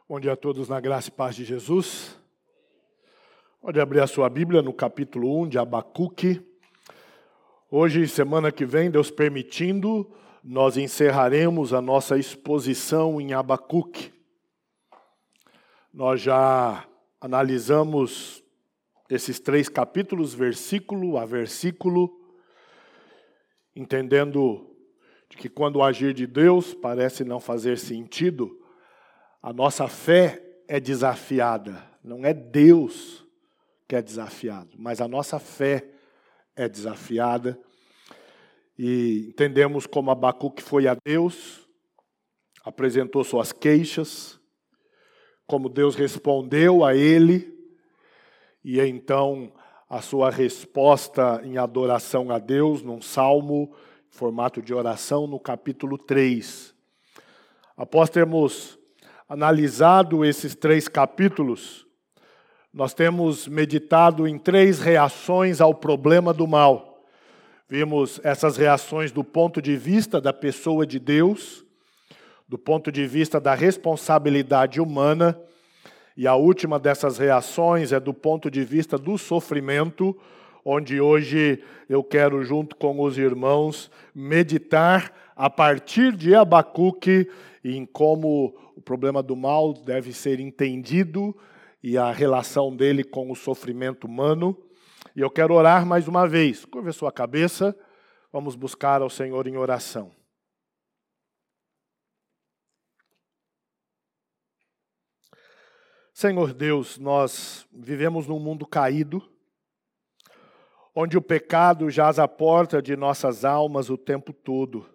Bom dia a todos na graça e paz de Jesus. Pode abrir a sua Bíblia no capítulo 1 de Abacuque. Hoje, semana que vem, Deus permitindo, nós encerraremos a nossa exposição em Abacuque. Nós já analisamos esses 3 capítulos, versículo a versículo, entendendo de que quando o agir de Deus parece não fazer sentido, a nossa fé é desafiada. Não é Deus que é desafiado, mas a nossa fé é desafiada. E entendemos como Abacuque foi a Deus, apresentou suas queixas, como Deus respondeu a ele, e então a sua resposta em adoração a Deus, num salmo, em formato de oração, no capítulo 3. Após termos analisado esses 3 capítulos, nós temos meditado em 3 reações ao problema do mal. Vimos essas reações do ponto de vista da pessoa de Deus, do ponto de vista da responsabilidade humana, e a última dessas reações é do ponto de vista do sofrimento, onde hoje eu quero, junto com os irmãos, meditar a partir de Abacuque em como o problema do mal deve ser entendido e a relação dele com o sofrimento humano. E eu quero orar mais uma vez. Curva a sua cabeça, vamos buscar ao Senhor em oração. Senhor Deus, nós vivemos num mundo caído, onde o pecado jaz à porta de nossas almas o tempo todo.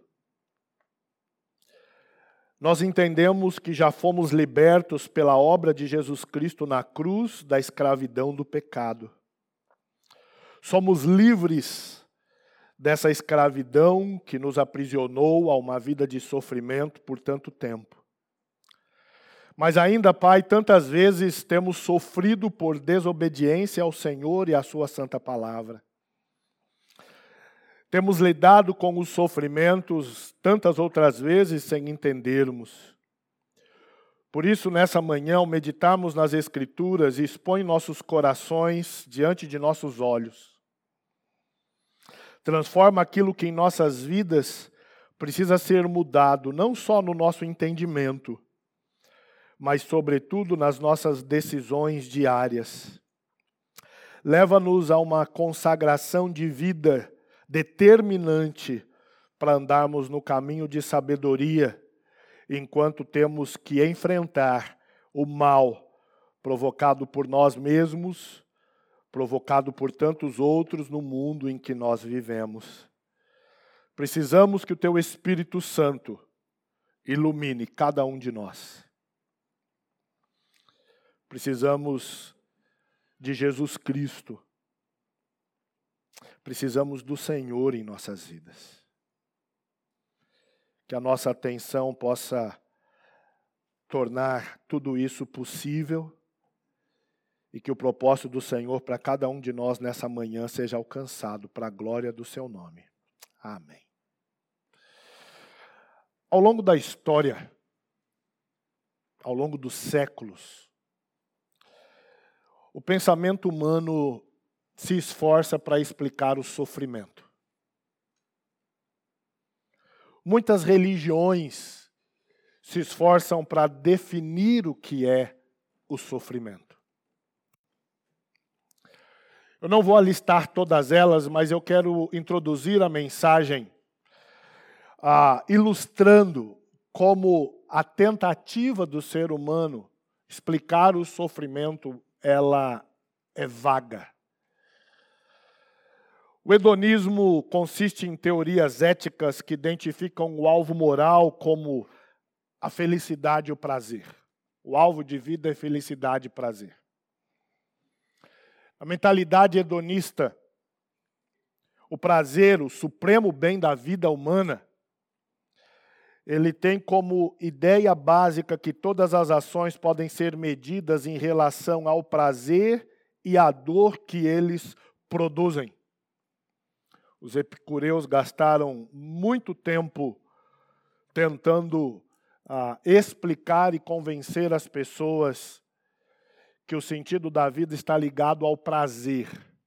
Nós entendemos que já fomos libertos pela obra de Jesus Cristo na cruz da escravidão do pecado. Somos livres dessa escravidão que nos aprisionou a uma vida de sofrimento por tanto tempo. Mas ainda, Pai, tantas vezes temos sofrido por desobediência ao Senhor e à sua santa palavra. Temos lidado com os sofrimentos tantas outras vezes sem entendermos. Por isso, nessa manhã, ao meditarmos nas Escrituras, expõe nossos corações diante de nossos olhos. Transforma aquilo que em nossas vidas precisa ser mudado, não só no nosso entendimento, mas, sobretudo, nas nossas decisões diárias. Leva-nos a uma consagração de vida determinante para andarmos no caminho de sabedoria, enquanto temos que enfrentar o mal provocado por nós mesmos, provocado por tantos outros no mundo em que nós vivemos. Precisamos que o Teu Espírito Santo ilumine cada um de nós. Precisamos de Jesus Cristo. Precisamos do Senhor em nossas vidas. Que a nossa atenção possa tornar tudo isso possível e que o propósito do Senhor para cada um de nós nessa manhã seja alcançado para a glória do Seu nome. Amém. Ao longo da história, ao longo dos séculos, o pensamento humano se esforça para explicar o sofrimento. Muitas religiões se esforçam para definir o que é o sofrimento. Eu não vou alistar todas elas, mas eu quero introduzir a mensagem ilustrando como a tentativa do ser humano explicar o sofrimento, ela é vaga. O hedonismo consiste em teorias éticas que identificam o alvo moral como a felicidade e o prazer. O alvo de vida é felicidade e prazer. A mentalidade hedonista, o prazer, o supremo bem da vida humana, ele tem como ideia básica que todas as ações podem ser medidas em relação ao prazer e à dor que eles produzem. Os epicureus gastaram muito tempo tentando explicar e convencer as pessoas que o sentido da vida está ligado ao prazer.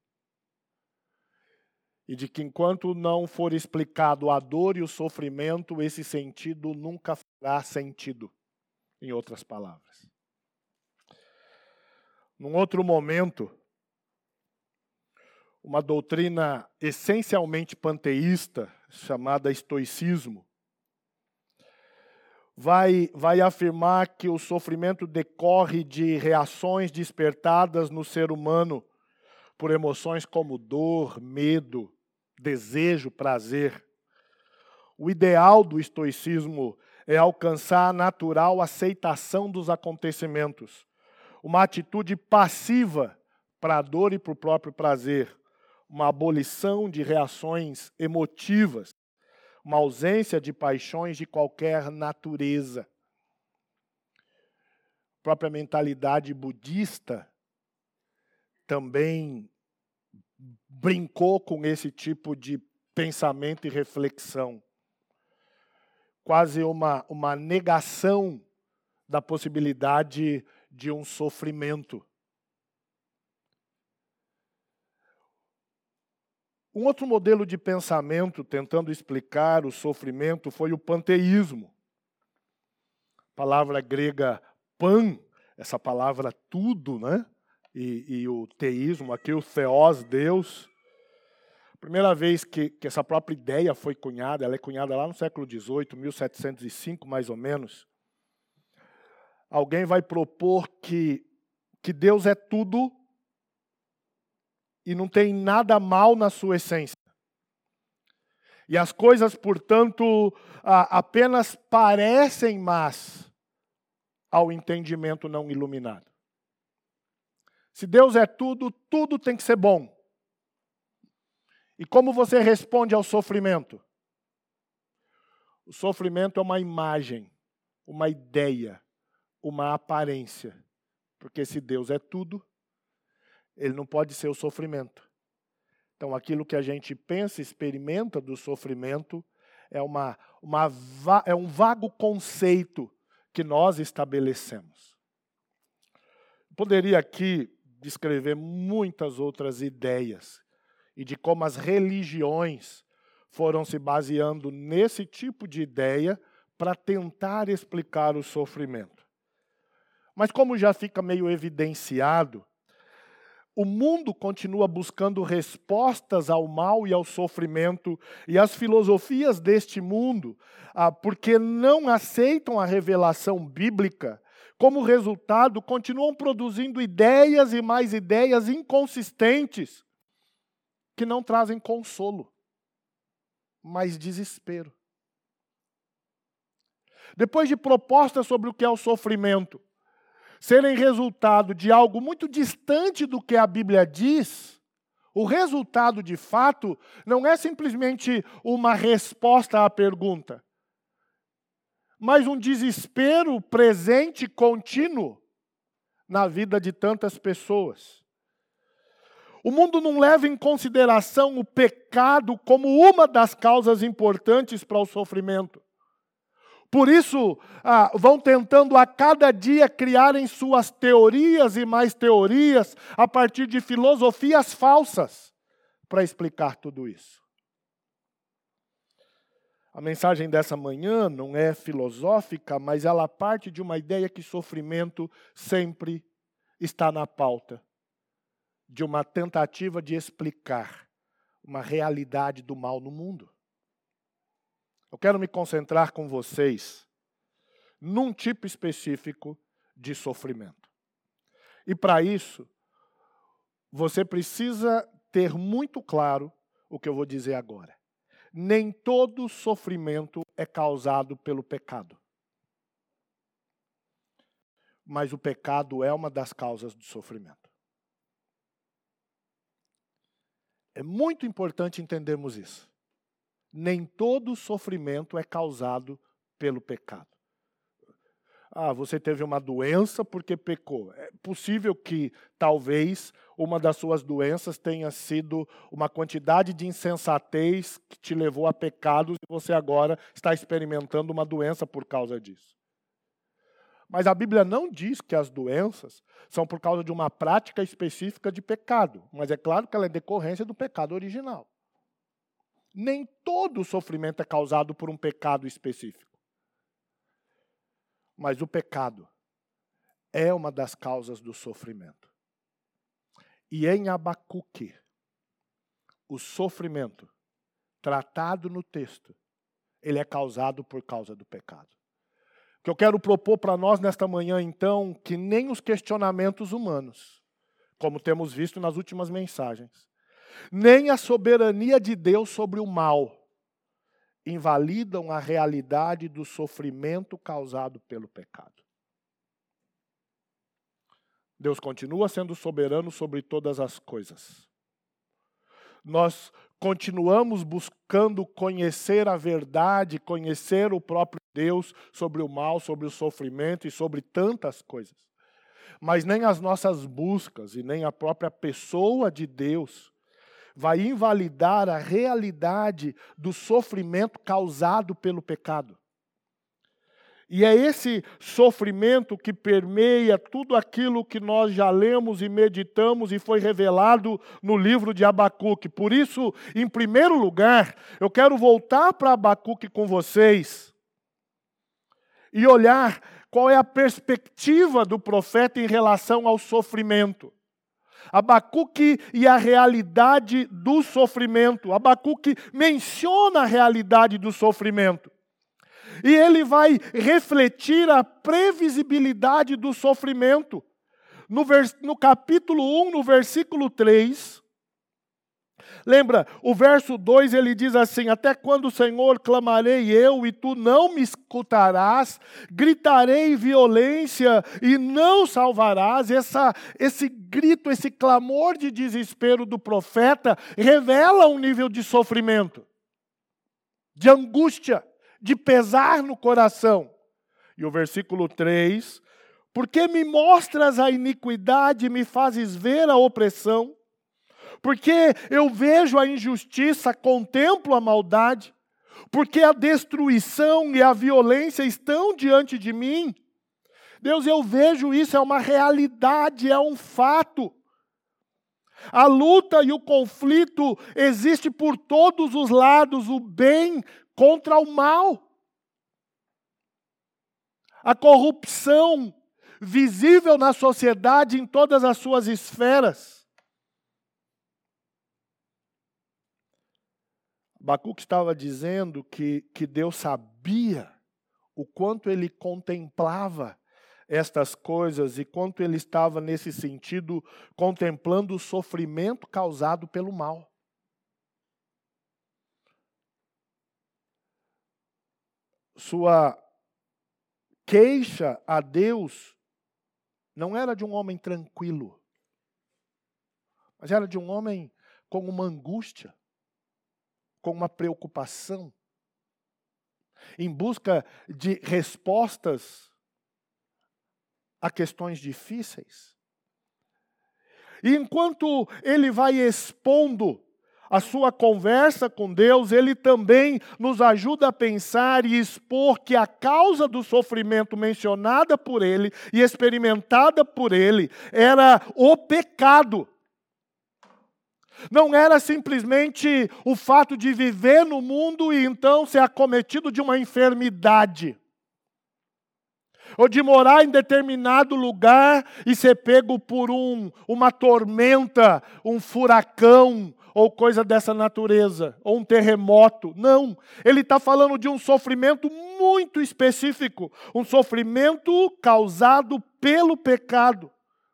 E de que enquanto não for explicado a dor e o sofrimento, esse sentido nunca fará sentido, em outras palavras. Num outro momento, uma doutrina essencialmente panteísta, chamada estoicismo, vai afirmar que o sofrimento decorre de reações despertadas no ser humano por emoções como dor, medo, desejo, prazer. O ideal do estoicismo é alcançar a natural aceitação dos acontecimentos, uma atitude passiva para a dor e para o próprio prazer, uma abolição de reações emotivas, uma ausência de paixões de qualquer natureza. A própria mentalidade budista também brincou com esse tipo de pensamento e reflexão. Quase uma negação da possibilidade de um sofrimento. Um outro modelo de pensamento tentando explicar o sofrimento foi o panteísmo. A palavra grega pan, essa palavra tudo, né? E o teísmo, aqui o theos, Deus. A primeira vez que essa própria ideia foi cunhada, ela é cunhada lá no século XVIII, 1705 mais ou menos. Alguém vai propor que Deus é tudo e não tem nada mal na sua essência. E as coisas, portanto, apenas parecem más ao entendimento não iluminado. Se Deus é tudo, tudo tem que ser bom. E como você responde ao sofrimento? O sofrimento é uma imagem, uma ideia, uma aparência. Porque se Deus é tudo, Ele não pode ser o sofrimento. Então, aquilo que a gente pensa, experimenta do sofrimento, é um vago conceito que nós estabelecemos. Poderia aqui descrever muitas outras ideias e de como as religiões foram se baseando nesse tipo de ideia para tentar explicar o sofrimento. Mas como já fica meio evidenciado, o mundo continua buscando respostas ao mal e ao sofrimento, e as filosofias deste mundo, porque não aceitam a revelação bíblica, como resultado, continuam produzindo ideias e mais ideias inconsistentes, que não trazem consolo, mas desespero. Depois de propostas sobre o que é o sofrimento, serem resultado de algo muito distante do que a Bíblia diz, o resultado, de fato, não é simplesmente uma resposta à pergunta, mas um desespero presente, contínuo, na vida de tantas pessoas. O mundo não leva em consideração o pecado como uma das causas importantes para o sofrimento. Por isso, vão tentando a cada dia criarem suas teorias e mais teorias a partir de filosofias falsas para explicar tudo isso. A mensagem dessa manhã não é filosófica, mas ela parte de uma ideia que sofrimento sempre está na pauta, de uma tentativa de explicar uma realidade do mal no mundo. Eu quero me concentrar com vocês num tipo específico de sofrimento. E para isso, você precisa ter muito claro o que eu vou dizer agora. Nem todo sofrimento é causado pelo pecado. Mas o pecado é uma das causas do sofrimento. É muito importante entendermos isso. Nem todo sofrimento é causado pelo pecado. Você teve uma doença porque pecou. É possível que, talvez, uma das suas doenças tenha sido uma quantidade de insensatez que te levou a pecados e você agora está experimentando uma doença por causa disso. Mas a Bíblia não diz que as doenças são por causa de uma prática específica de pecado. Mas é claro que ela é decorrência do pecado original. Nem todo o sofrimento é causado por um pecado específico. Mas o pecado é uma das causas do sofrimento. E em Abacuque, o sofrimento tratado no texto, ele é causado por causa do pecado. O que eu quero propor para nós nesta manhã, então, que nem os questionamentos humanos, como temos visto nas últimas mensagens, nem a soberania de Deus sobre o mal, invalidam a realidade do sofrimento causado pelo pecado. Deus continua sendo soberano sobre todas as coisas. Nós continuamos buscando conhecer a verdade, conhecer o próprio Deus sobre o mal, sobre o sofrimento e sobre tantas coisas. Mas nem as nossas buscas e nem a própria pessoa de Deus vai invalidar a realidade do sofrimento causado pelo pecado. E é esse sofrimento que permeia tudo aquilo que nós já lemos e meditamos e foi revelado no livro de Abacuque. Por isso, em primeiro lugar, eu quero voltar para Abacuque com vocês e olhar qual é a perspectiva do profeta em relação ao sofrimento. Abacuque e a realidade do sofrimento. Abacuque menciona a realidade do sofrimento. E ele vai refletir a previsibilidade do sofrimento. No capítulo 1, no versículo 3, lembra, o verso 2 ele diz assim: até quando, Senhor, clamarei eu e tu não me escutarás? Gritarei violência e não salvarás? Esse grito, esse clamor de desespero do profeta revela um nível de sofrimento, de angústia, de pesar no coração. E o versículo 3, porque me mostras a iniquidade e me fazes ver a opressão, porque eu vejo a injustiça, contemplo a maldade, porque a destruição e a violência estão diante de mim. Deus, eu vejo isso, é uma realidade, é um fato. A luta e o conflito existe por todos os lados, o bem contra o mal. A corrupção visível na sociedade em todas as suas esferas. Abacuque estava dizendo que Deus sabia o quanto ele contemplava estas coisas e quanto ele estava, nesse sentido, contemplando o sofrimento causado pelo mal. Sua queixa a Deus não era de um homem tranquilo, mas era de um homem com uma angústia, com uma preocupação, em busca de respostas a questões difíceis. E enquanto ele vai expondo a sua conversa com Deus, ele também nos ajuda a pensar e expor que a causa do sofrimento mencionada por ele e experimentada por ele era o pecado. Não era simplesmente o fato de viver no mundo e então ser acometido de uma enfermidade, ou de morar em determinado lugar e ser pego por uma tormenta, um furacão, ou coisa dessa natureza, ou um terremoto. Não, ele está falando de um sofrimento muito específico, um sofrimento causado pelo pecado.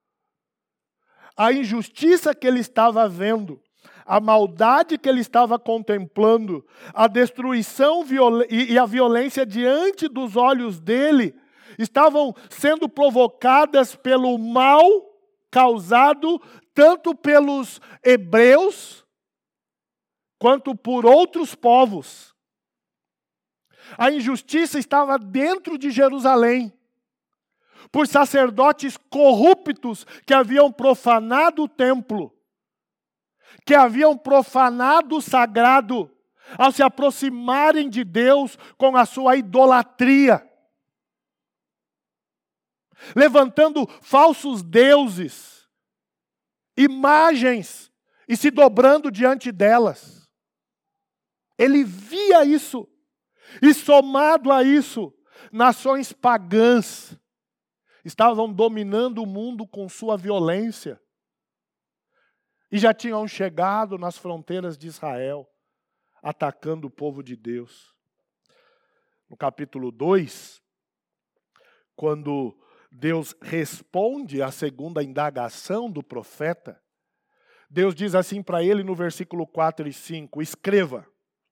A injustiça que ele estava vendo, a maldade que ele estava contemplando, a destruição e a violência diante dos olhos dele, estavam sendo provocadas pelo mal causado tanto pelos hebreus, quanto por outros povos. A injustiça estava dentro de Jerusalém, por sacerdotes corruptos que haviam profanado o templo, que haviam profanado o sagrado, ao se aproximarem de Deus com a sua idolatria. levantando falsos deuses, imagens, e se dobrando diante delas. Ele via isso, e somado a isso, nações pagãs estavam dominando o mundo com sua violência, e já tinham chegado nas fronteiras de Israel, atacando o povo de Deus. No capítulo 2, quando Deus responde à segunda indagação do profeta, Deus diz assim para ele no versículo 4 e 5, escreva,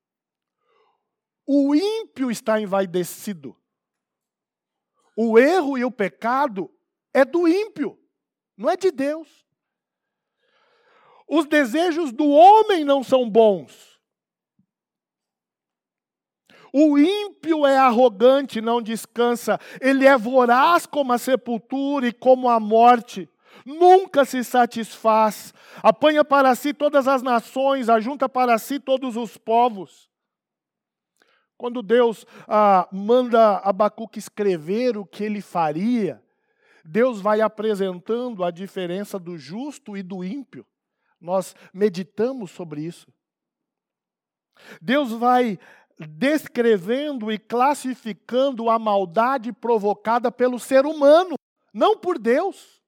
o ímpio está envaidecido, o erro e o pecado é do ímpio, não é de Deus. Os desejos do homem não são bons. O ímpio é arrogante, não descansa. Ele é voraz como a sepultura e como a morte. Nunca se satisfaz. Apanha para si todas as nações, ajunta para si todos os povos. Quando Deus manda Abacuque escrever o que ele faria, Deus vai apresentando a diferença do justo e do ímpio. Nós meditamos sobre isso. Deus vai descrevendo e classificando a maldade provocada pelo ser humano, não por Deus.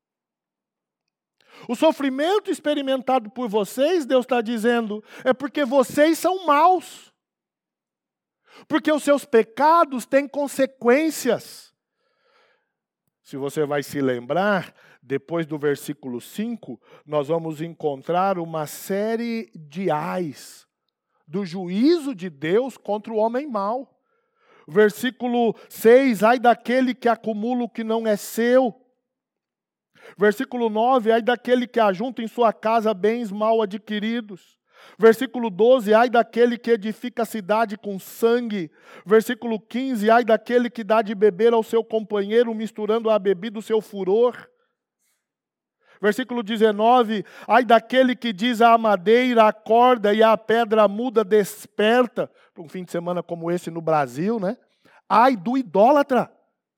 O sofrimento experimentado por vocês, Deus está dizendo, é porque vocês são maus. Porque os seus pecados têm consequências. Se você vai se lembrar, depois do versículo 5, nós vamos encontrar uma série de ais do juízo de Deus contra o homem mau. Versículo 6, ai daquele que acumula o que não é seu. Versículo 9, ai daquele que ajunta em sua casa bens mal adquiridos. Versículo 12, ai daquele que edifica a cidade com sangue. Versículo 15, ai daquele que dá de beber ao seu companheiro, misturando à bebida o seu furor. Versículo 19, ai daquele que diz à madeira, acorda, e à pedra muda, desperta. Para um fim de semana como esse no Brasil, né? Ai do idólatra.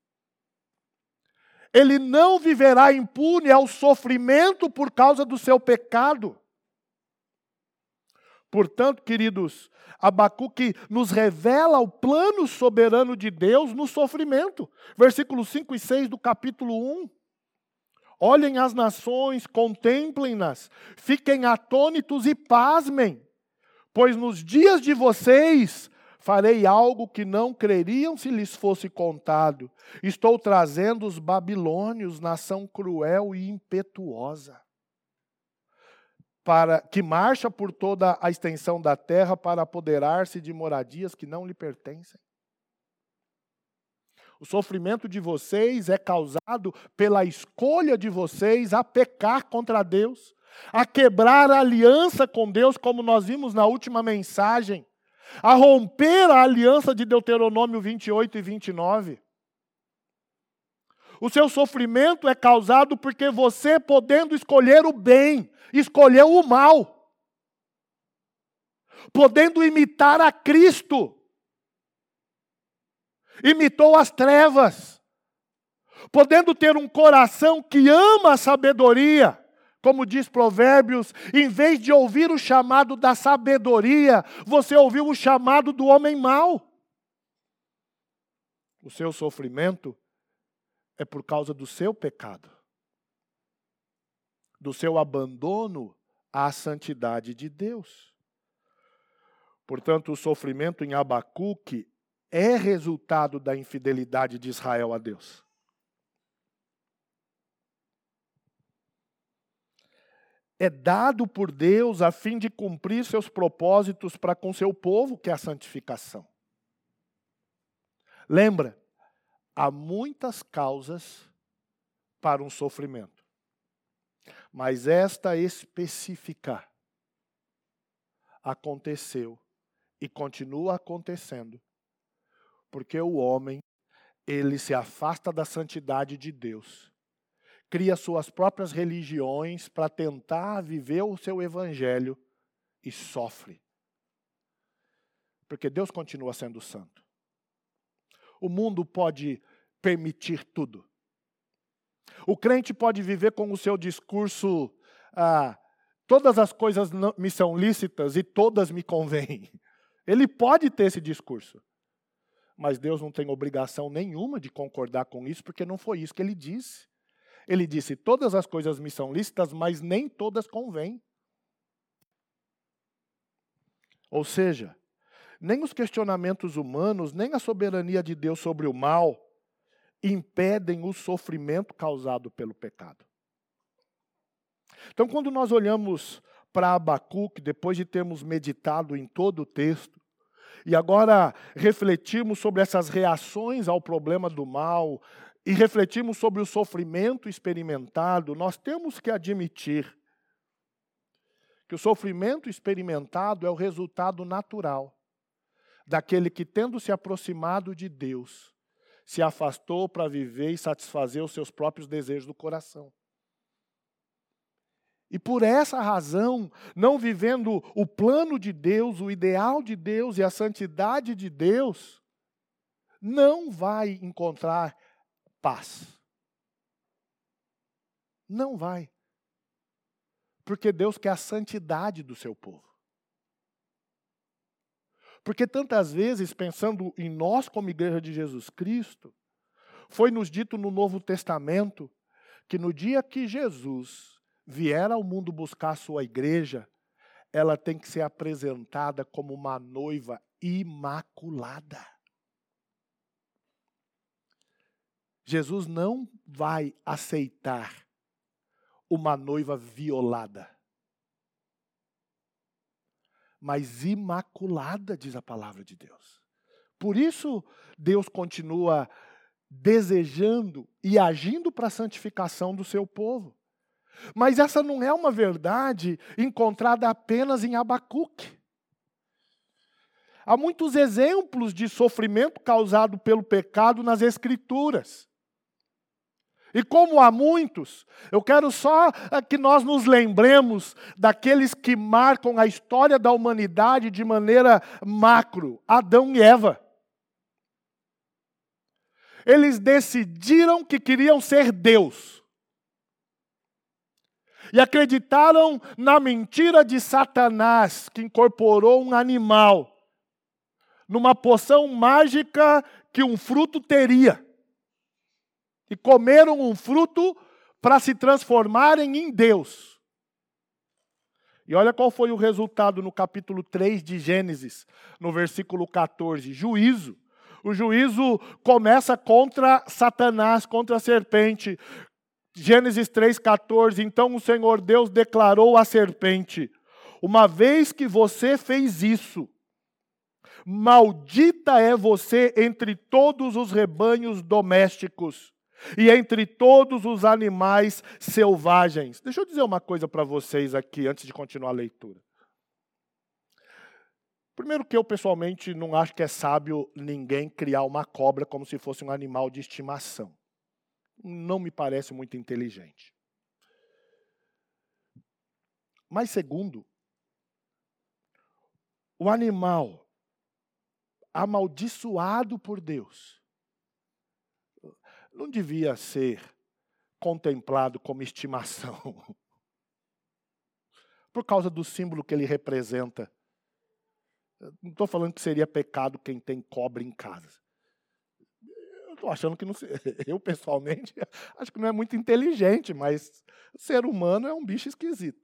Ele não viverá impune ao sofrimento por causa do seu pecado. Portanto, queridos, Abacuque nos revela o plano soberano de Deus no sofrimento. Versículos 5 e 6 do capítulo 1. Olhem as nações, contemplem-nas, fiquem atônitos e pasmem, pois nos dias de vocês farei algo que não creriam se lhes fosse contado. Estou trazendo os babilônios, nação cruel e impetuosa, que marcha por toda a extensão da terra para apoderar-se de moradias que não lhe pertencem. O sofrimento de vocês é causado pela escolha de vocês a pecar contra Deus, a quebrar a aliança com Deus, como nós vimos na última mensagem, a romper a aliança de Deuteronômio 28 e 29. O seu sofrimento é causado porque você, podendo escolher o bem, escolheu o mal. Podendo imitar a Cristo, imitou as trevas. Podendo ter um coração que ama a sabedoria, como diz Provérbios, em vez de ouvir o chamado da sabedoria, você ouviu o chamado do homem mau. O seu sofrimento é por causa do seu pecado, do seu abandono à santidade de Deus. Portanto, o sofrimento em Abacuque é resultado da infidelidade de Israel a Deus. É dado por Deus a fim de cumprir seus propósitos para com seu povo, que é a santificação. Lembra, há muitas causas para um sofrimento, mas esta específica aconteceu e continua acontecendo, porque o homem, ele se afasta da santidade de Deus, cria suas próprias religiões para tentar viver o seu evangelho e sofre. Porque Deus continua sendo santo. O mundo pode permitir tudo, O crente pode viver com o seu discurso, todas as coisas me são lícitas e todas me convêm. Ele pode ter esse discurso. Mas Deus não tem obrigação nenhuma de concordar com isso, porque não foi isso que ele disse. Ele disse, todas as coisas me são lícitas, mas nem todas convêm. Ou seja, nem os questionamentos humanos, nem a soberania de Deus sobre o mal impedem o sofrimento causado pelo pecado. Então, quando nós olhamos para Abacuque, depois de termos meditado em todo o texto, e agora refletimos sobre essas reações ao problema do mal, e refletimos sobre o sofrimento experimentado, nós temos que admitir que o sofrimento experimentado é o resultado natural daquele que, tendo se aproximado de Deus, se afastou para viver e satisfazer os seus próprios desejos do coração. E por essa razão, não vivendo o plano de Deus, o ideal de Deus e a santidade de Deus, não vai encontrar paz. Não vai. Porque Deus quer a santidade do seu povo. Porque tantas vezes, pensando em nós como igreja de Jesus Cristo, foi nos dito no Novo Testamento que no dia que Jesus vier ao mundo buscar a sua igreja, ela tem que ser apresentada como uma noiva imaculada. Jesus não vai aceitar uma noiva violada, mas imaculada, diz a palavra de Deus. Por isso, Deus continua desejando e agindo para a santificação do seu povo. Mas essa não é uma verdade encontrada apenas em Abacuque. Há muitos exemplos de sofrimento causado pelo pecado nas Escrituras. E como há muitos, eu quero só que nós nos lembremos daqueles que marcam a história da humanidade de maneira macro, Adão e Eva. Eles decidiram que queriam ser Deus. E acreditaram na mentira de Satanás, que incorporou um animal numa poção mágica que um fruto teria. E comeram um fruto para se transformarem em Deus. E olha qual foi o resultado no capítulo 3 de Gênesis, no versículo 14. Juízo. O juízo começa contra Satanás, contra a serpente. Gênesis 3,14. Então o Senhor Deus declarou à serpente: uma vez que você fez isso, maldita é você entre todos os rebanhos domésticos e entre todos os animais selvagens. Deixa eu dizer uma coisa para vocês aqui, antes de continuar a leitura. Primeiro que eu, pessoalmente, não acho que é sábio ninguém criar uma cobra como se fosse um animal de estimação. Não me parece muito inteligente. Mas segundo, o animal amaldiçoado por Deus não devia ser contemplado como estimação. Por causa do símbolo que ele representa. Não estou falando que seria pecado quem tem cobra em casa. Eu estou achando que não. Eu, pessoalmente, acho que não é muito inteligente, mas o ser humano é um bicho esquisito.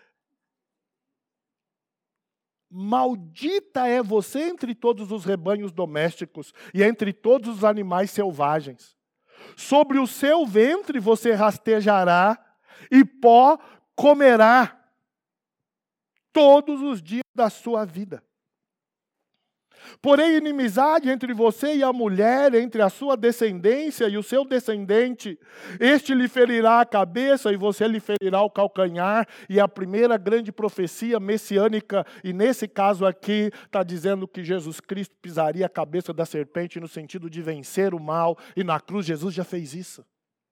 Maldita é você entre todos os rebanhos domésticos e entre todos os animais selvagens. Sobre o seu ventre você rastejará e pó comerá todos os dias da sua vida. Porém, inimizade entre você e a mulher, entre a sua descendência e o seu descendente. Este lhe ferirá a cabeça e você lhe ferirá o calcanhar. E a primeira grande profecia messiânica, e nesse caso aqui, está dizendo que Jesus Cristo pisaria a cabeça da serpente no sentido de vencer o mal. E na cruz Jesus já fez isso.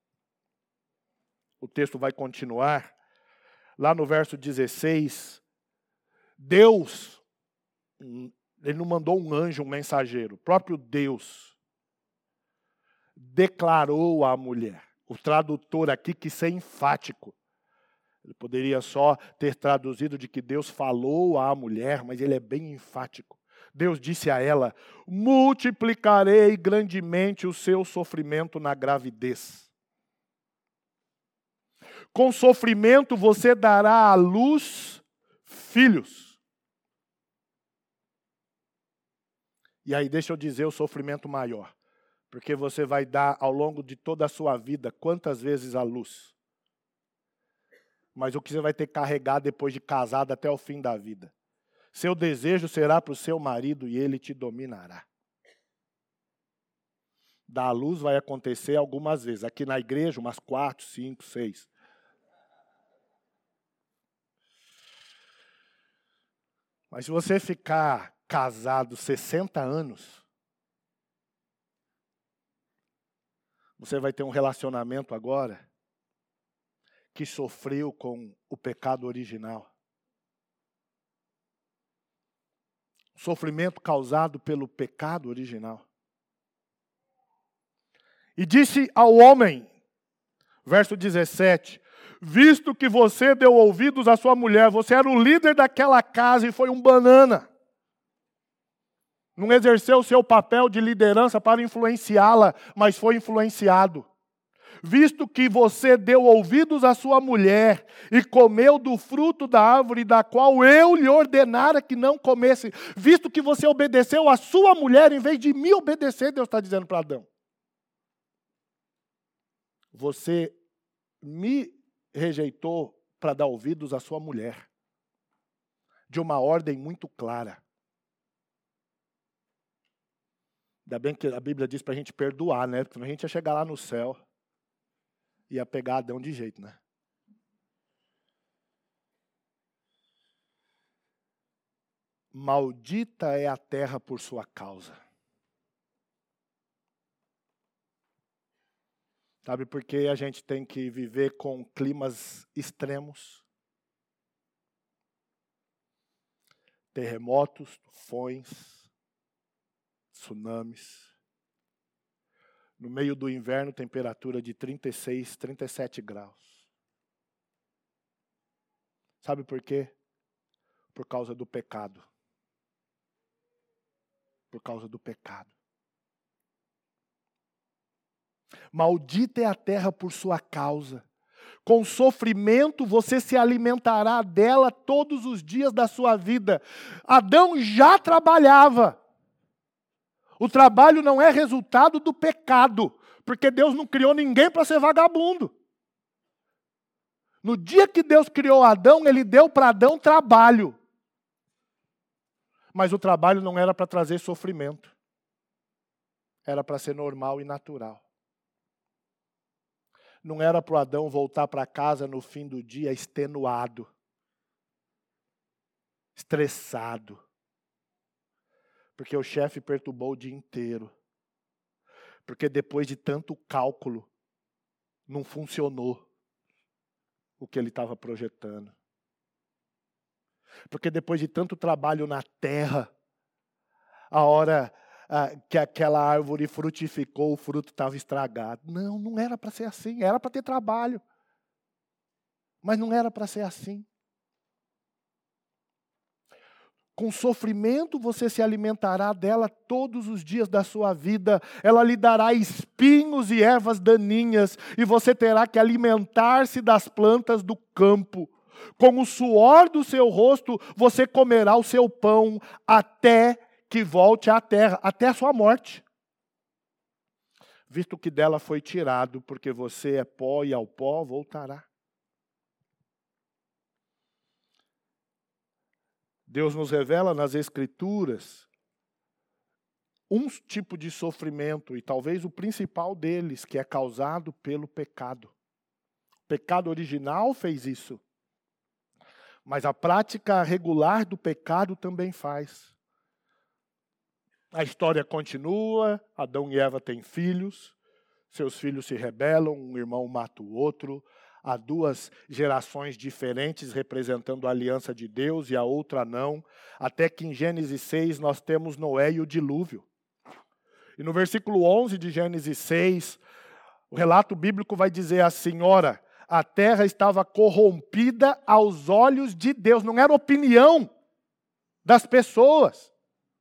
O texto vai continuar. Lá no verso 16, Deus... Ele não mandou um anjo, um mensageiro. O próprio Deus declarou à mulher. O tradutor aqui quis ser enfático. Ele poderia só ter traduzido de que Deus falou à mulher, mas ele é bem enfático. Deus disse a ela: multiplicarei grandemente o seu sofrimento na gravidez. Com sofrimento você dará à luz filhos. E aí deixa eu dizer o sofrimento maior. Porque você vai dar ao longo de toda a sua vida quantas vezes à luz? Mas o que você vai ter que carregar depois de casado até o fim da vida. Seu desejo será para o seu marido e ele te dominará. Dar à luz vai acontecer algumas vezes. Aqui na igreja, umas 4, 5, 6. Mas se você ficar casado 60 anos, você vai ter um relacionamento agora que sofreu com o pecado original. Sofrimento causado pelo pecado original. E disse ao homem, verso 17, visto que você deu ouvidos à sua mulher, você era o líder daquela casa e foi um banana. Não exerceu o seu papel de liderança para influenciá-la, mas foi influenciado. Visto que você deu ouvidos à sua mulher e comeu do fruto da árvore da qual eu lhe ordenara que não comesse, visto que você obedeceu à sua mulher em vez de me obedecer, Deus está dizendo para Adão. Você me rejeitou para dar ouvidos à sua mulher, de uma ordem muito clara. Ainda bem que a Bíblia diz para a gente perdoar, né? Porque senão a gente ia chegar lá no céu. Ia pegar Adão de jeito, né? Maldita é a terra por sua causa. Sabe por que a gente tem que viver com climas extremos? Terremotos, tufões, tsunamis. No meio do inverno, temperatura de 36, 37 graus. Sabe por quê? Por causa do pecado. Por causa do pecado. Maldita é a terra por sua causa. Com sofrimento você se alimentará dela todos os dias da sua vida. Adão já trabalhava. O trabalho não é resultado do pecado, porque Deus não criou ninguém para ser vagabundo. No dia que Deus criou Adão, Ele deu para Adão trabalho. Mas o trabalho não era para trazer sofrimento. Era para ser normal e natural. Não era para o Adão voltar para casa no fim do dia extenuado, estressado. Porque o chefe perturbou o dia inteiro. Porque depois de tanto cálculo, não funcionou o que ele estava projetando. Porque depois de tanto trabalho na terra, a hora que aquela árvore frutificou, o fruto estava estragado. Não, não era para ser assim, era para ter trabalho. Mas não era para ser assim. Com sofrimento você se alimentará dela todos os dias da sua vida. Ela lhe dará espinhos e ervas daninhas, e você terá que alimentar-se das plantas do campo. Com o suor do seu rosto você comerá o seu pão, até que volte à terra, até a sua morte. Visto que dela foi tirado, porque você é pó e ao pó voltará. Deus nos revela nas Escrituras um tipo de sofrimento, e talvez o principal deles, que é causado pelo pecado. O pecado original fez isso. Mas a prática regular do pecado também faz. A história continua, Adão e Eva têm filhos, seus filhos se rebelam, um irmão mata o outro. Há duas gerações diferentes representando a aliança de Deus e a outra não, até que em Gênesis 6 nós temos Noé e o dilúvio. E no versículo 11 de Gênesis 6, O relato bíblico vai dizer assim: ora, a terra estava corrompida aos olhos de Deus. Não era opinião das pessoas.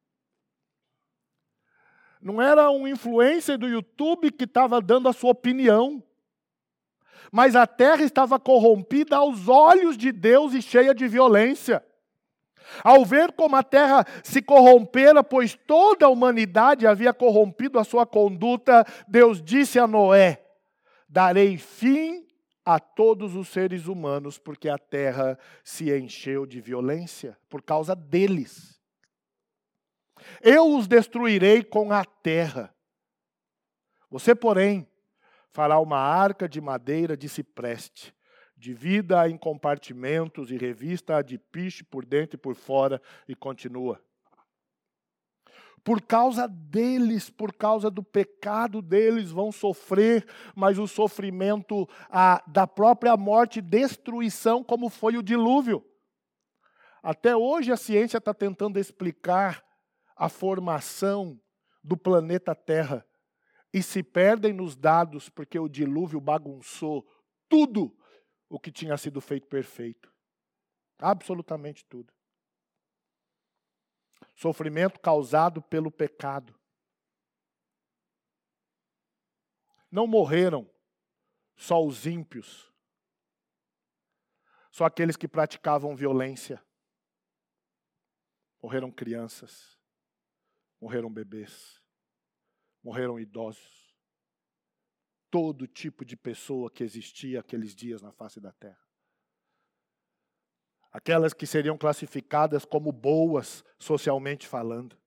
Não era um influencer do YouTube que estava dando a sua opinião. Mas a terra estava corrompida aos olhos de Deus e cheia de violência. Ao ver como a terra se corrompera, pois toda a humanidade havia corrompido a sua conduta, Deus disse a Noé: darei fim a todos os seres humanos, porque a terra se encheu de violência por causa deles. Eu os destruirei com a terra. Você, porém, fará uma arca de madeira de cipreste, divida-a em compartimentos e revista-a de piche por dentro e por fora, e continua. Por causa deles, por causa do pecado deles, vão sofrer, mas o sofrimento da própria morte e destruição, como foi o dilúvio. Até hoje a ciência está tentando explicar a formação do planeta Terra, e se perdem nos dados porque o dilúvio bagunçou tudo o que tinha sido feito perfeito. Absolutamente tudo. Sofrimento causado pelo pecado. Não morreram só os ímpios, só aqueles que praticavam violência. Morreram crianças, morreram bebês, morreram idosos. Todo tipo de pessoa que existia aqueles dias na face da terra. Aquelas que seriam classificadas como boas, socialmente falando.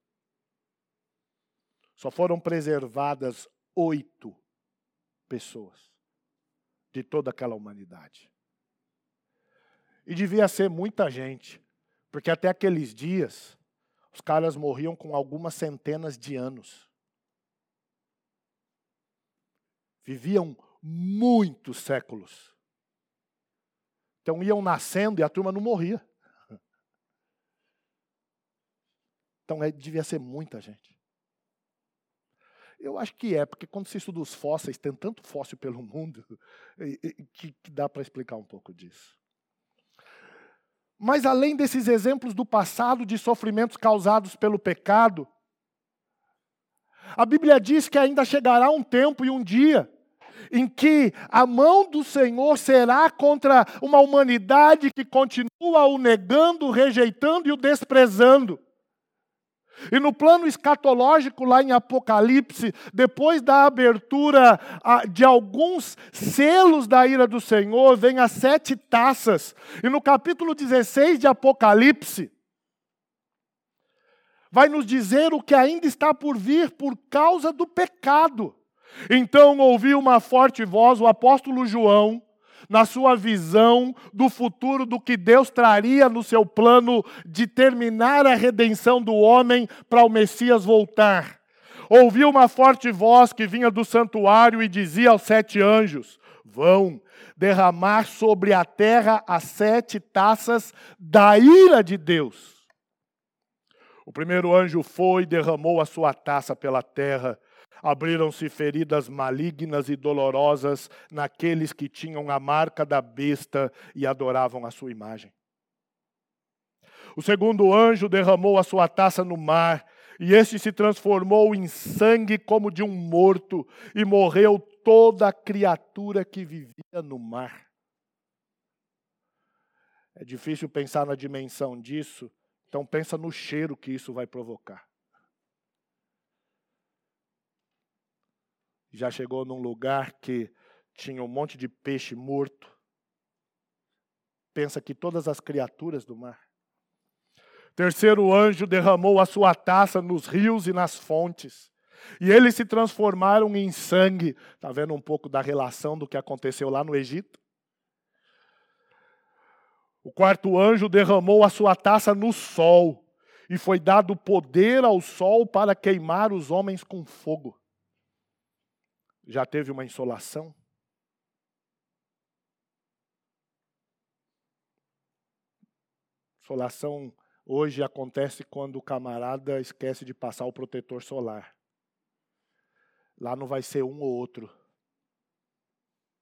Só foram preservadas 8 pessoas de toda aquela humanidade. E devia ser muita gente, porque até aqueles dias, os caras morriam com algumas centenas de anos. Viviam muitos séculos. Então iam nascendo e a turma não morria. Então devia ser muita gente. Eu acho que porque quando se estuda os fósseis, tem tanto fóssil pelo mundo, que dá para explicar um pouco disso. Mas além desses exemplos do passado de sofrimentos causados pelo pecado, a Bíblia diz que ainda chegará um tempo e um dia em que a mão do Senhor será contra uma humanidade que continua o negando, o rejeitando e o desprezando. E no plano escatológico, lá em Apocalipse, depois da abertura de alguns selos da ira do Senhor, vem as 7 taças. E no capítulo 16 de Apocalipse, vai nos dizer o que ainda está por vir por causa do pecado. Então ouvi uma forte voz, o apóstolo João, na sua visão do futuro, do que Deus traria no seu plano de terminar a redenção do homem para o Messias voltar. Ouvi uma forte voz que vinha do santuário e dizia aos 7 anjos: vão derramar sobre a terra as 7 taças da ira de Deus. O primeiro anjo foi e derramou a sua taça pela terra. Abriram-se feridas malignas e dolorosas naqueles que tinham a marca da besta e adoravam a sua imagem. O segundo anjo derramou a sua taça no mar, e este se transformou em sangue como de um morto, e morreu toda a criatura que vivia no mar. É difícil pensar na dimensão disso, então pensa no cheiro que isso vai provocar. Já chegou num lugar que tinha um monte de peixe morto. Pensa que todas as criaturas do mar. Terceiro anjo derramou a sua taça nos rios e nas fontes. E eles se transformaram em sangue. Está vendo um pouco da relação do que aconteceu lá no Egito? O quarto anjo derramou a sua taça no sol. E foi dado poder ao sol para queimar os homens com fogo. Já teve uma insolação? Insolação hoje acontece quando o camarada esquece de passar o protetor solar. Lá não vai ser um ou outro.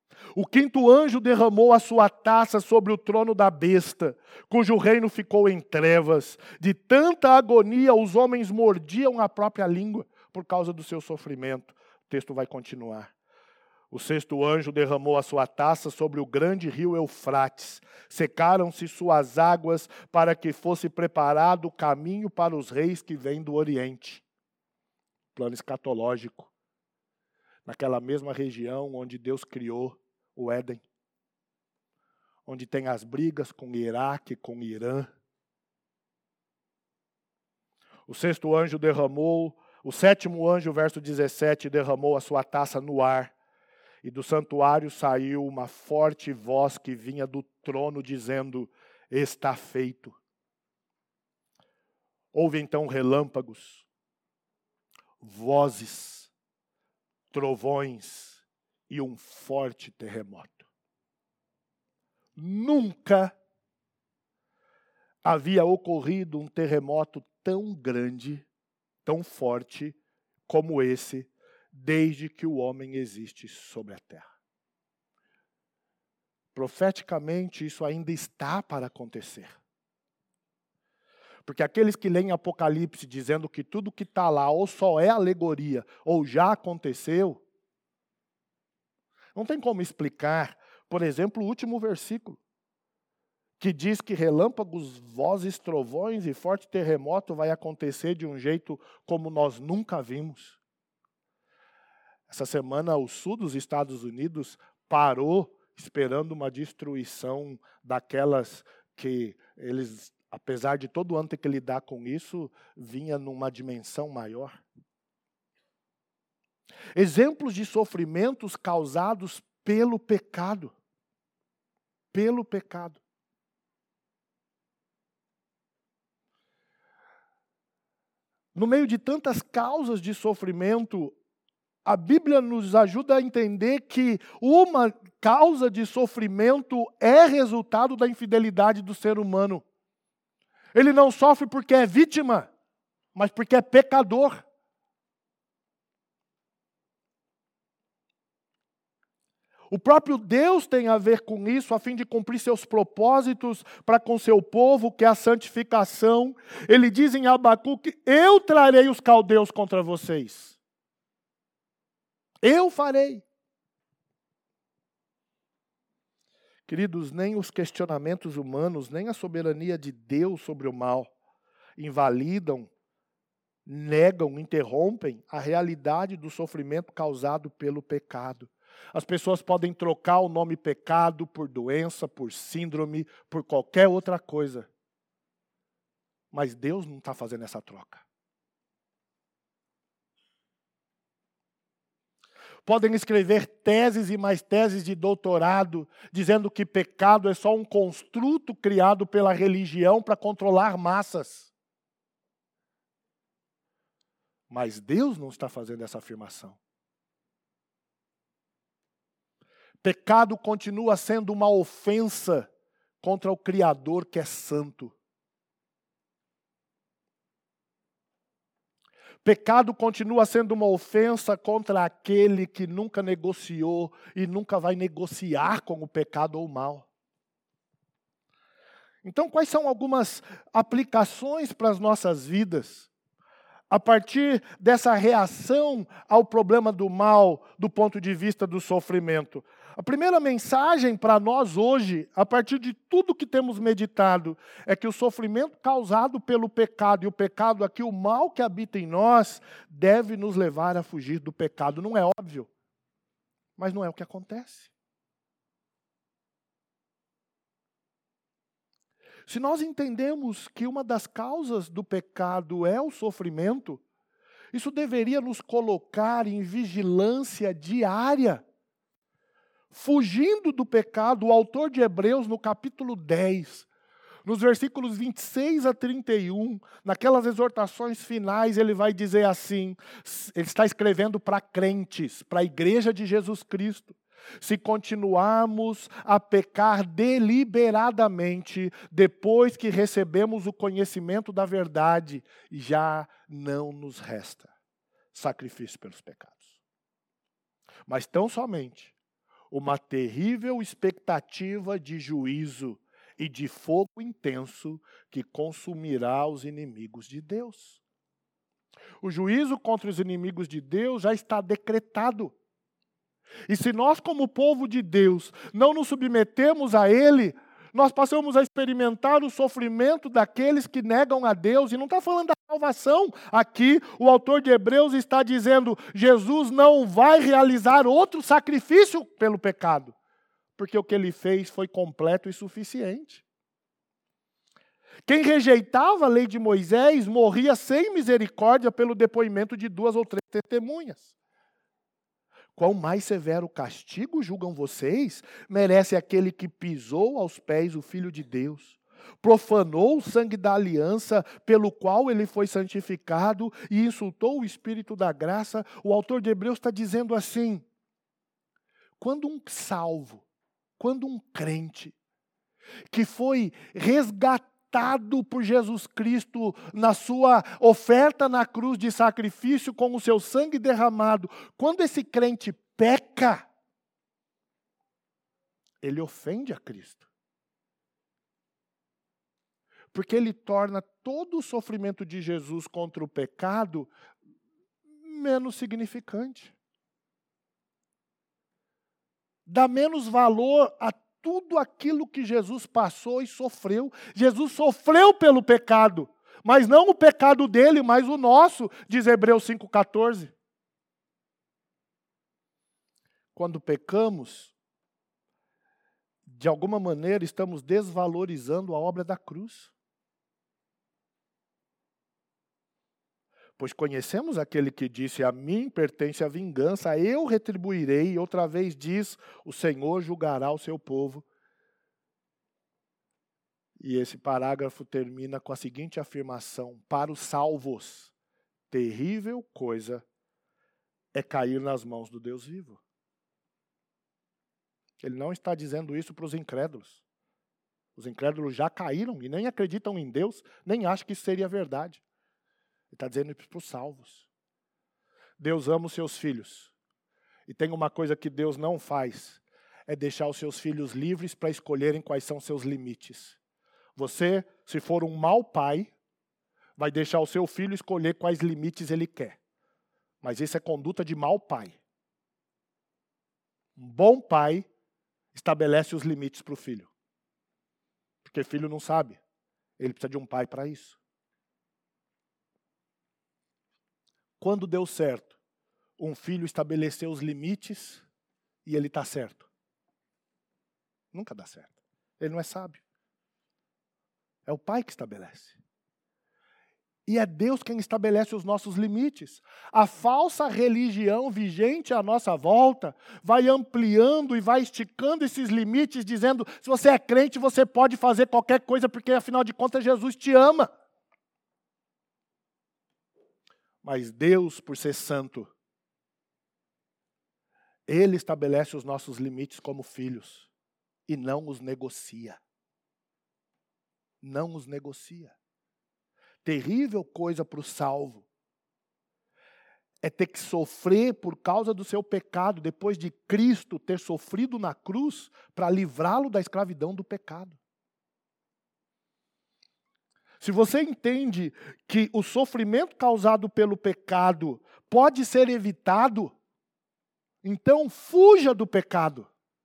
O quinto anjo derramou a sua taça sobre o trono da besta, cujo reino ficou em trevas. De tanta agonia, os homens mordiam a própria língua por causa do seu sofrimento. O texto vai continuar. O sexto anjo derramou a sua taça sobre o grande rio Eufrates. Secaram-se suas águas para que fosse preparado o caminho para os reis que vêm do Oriente. Plano escatológico. Naquela mesma região onde Deus criou o Éden. Onde tem as brigas com o Iraque, com o Irã. O sétimo anjo, verso 17, derramou a sua taça no ar. E do santuário saiu uma forte voz que vinha do trono dizendo: está feito. Houve então relâmpagos, vozes, trovões e um forte terremoto. Nunca havia ocorrido um terremoto tão grande, tão forte como esse, desde que o homem existe sobre a terra. Profeticamente, isso ainda está para acontecer. Porque aqueles que leem Apocalipse dizendo que tudo que está lá ou só é alegoria ou já aconteceu, não tem como explicar, por exemplo, o último versículo, que diz que relâmpagos, vozes, trovões e forte terremoto vai acontecer de um jeito como nós nunca vimos. Essa semana, o sul dos Estados Unidos parou esperando uma destruição daquelas que eles, apesar de todo ano ter que lidar com isso, vinha numa dimensão maior. Exemplos de sofrimentos causados pelo pecado. Pelo pecado. No meio de tantas causas de sofrimento, a Bíblia nos ajuda a entender que uma causa de sofrimento é resultado da infidelidade do ser humano. Ele não sofre porque é vítima, mas porque é pecador. O próprio Deus tem a ver com isso, a fim de cumprir seus propósitos para com seu povo, que é a santificação. Ele diz em Abacuque: eu trarei os caldeus contra vocês. Eu farei. Queridos, nem os questionamentos humanos, nem a soberania de Deus sobre o mal invalidam, negam, interrompem a realidade do sofrimento causado pelo pecado. As pessoas podem trocar o nome pecado por doença, por síndrome, por qualquer outra coisa. Mas Deus não está fazendo essa troca. Podem escrever teses e mais teses de doutorado, dizendo que pecado é só um construto criado pela religião para controlar massas. Mas Deus não está fazendo essa afirmação. Pecado continua sendo uma ofensa contra o Criador que é santo. Pecado continua sendo uma ofensa contra aquele que nunca negociou e nunca vai negociar com o pecado ou o mal. Então, quais são algumas aplicações para as nossas vidas? A partir dessa reação ao problema do mal, do ponto de vista do sofrimento. A primeira mensagem para nós hoje, a partir de tudo que temos meditado, é que o sofrimento causado pelo pecado, e o pecado aqui, o mal que habita em nós, deve nos levar a fugir do pecado. Não é óbvio, mas não é o que acontece. Se nós entendemos que uma das causas do pecado é o sofrimento, isso deveria nos colocar em vigilância diária. Fugindo do pecado, o autor de Hebreus, no capítulo 10, nos versículos 26 a 31, naquelas exortações finais, ele vai dizer assim, ele está escrevendo para crentes, para a igreja de Jesus Cristo. Se continuarmos a pecar deliberadamente, depois que recebemos o conhecimento da verdade, já não nos resta sacrifício pelos pecados. Mas tão somente uma terrível expectativa de juízo e de fogo intenso que consumirá os inimigos de Deus. O juízo contra os inimigos de Deus já está decretado. E se nós, como povo de Deus, não nos submetemos a ele, nós passamos a experimentar o sofrimento daqueles que negam a Deus. E não está falando da salvação. Aqui, o autor de Hebreus está dizendo, Jesus não vai realizar outro sacrifício pelo pecado, porque o que ele fez foi completo e suficiente. Quem rejeitava a lei de Moisés morria sem misericórdia pelo depoimento de 2 ou 3 testemunhas. Qual mais severo castigo, julgam vocês, merece aquele que pisou aos pés o Filho de Deus, profanou o sangue da aliança pelo qual ele foi santificado e insultou o Espírito da graça? O autor de Hebreus está dizendo assim, quando um salvo, quando um crente, que foi resgatado por Jesus Cristo na sua oferta na cruz de sacrifício com o seu sangue derramado, quando esse crente peca, ele ofende a Cristo. Porque ele torna todo o sofrimento de Jesus contra o pecado menos significante. Dá menos valor a tudo aquilo que Jesus passou e sofreu. Jesus sofreu pelo pecado, mas não o pecado dele, mas o nosso, diz Hebreus 5,14. Quando pecamos, de alguma maneira estamos desvalorizando a obra da cruz. Pois conhecemos aquele que disse, a mim pertence a vingança, eu retribuirei, e outra vez diz, o Senhor julgará o seu povo. E esse parágrafo termina com a seguinte afirmação, para os salvos, terrível coisa é cair nas mãos do Deus vivo. Ele não está dizendo isso para os incrédulos. Os incrédulos já caíram e nem acreditam em Deus, nem acham que isso seria verdade. Ele está dizendo isso para os salvos. Deus ama os seus filhos. E tem uma coisa que Deus não faz, é deixar os seus filhos livres para escolherem quais são seus limites. Você, se for um mau pai, vai deixar o seu filho escolher quais limites ele quer. Mas isso é conduta de mau pai. Um bom pai estabelece os limites para o filho. Porque filho não sabe. Ele precisa de um pai para isso. Quando deu certo, um filho estabeleceu os limites e ele está certo. Nunca dá certo. Ele não é sábio. É o pai que estabelece. E é Deus quem estabelece os nossos limites. A falsa religião vigente à nossa volta vai ampliando e vai esticando esses limites, dizendo, se você é crente, você pode fazer qualquer coisa, porque afinal de contas Jesus te ama. Mas Deus, por ser santo, Ele estabelece os nossos limites como filhos e não os negocia. Não os negocia. Terrível coisa para o salvo é ter que sofrer por causa do seu pecado, depois de Cristo ter sofrido na cruz para livrá-lo da escravidão do pecado. Se você entende que o sofrimento causado pelo pecado pode ser evitado, então fuja do pecado.